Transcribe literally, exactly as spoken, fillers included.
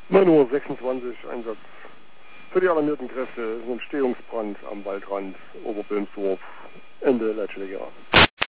neun Uhr sechsundzwanzig, Einsatz für die alarmierten Kräfte, ein Umstehungsbrand am Waldrand, Oberböhmsdorf, Ende Leitschläger.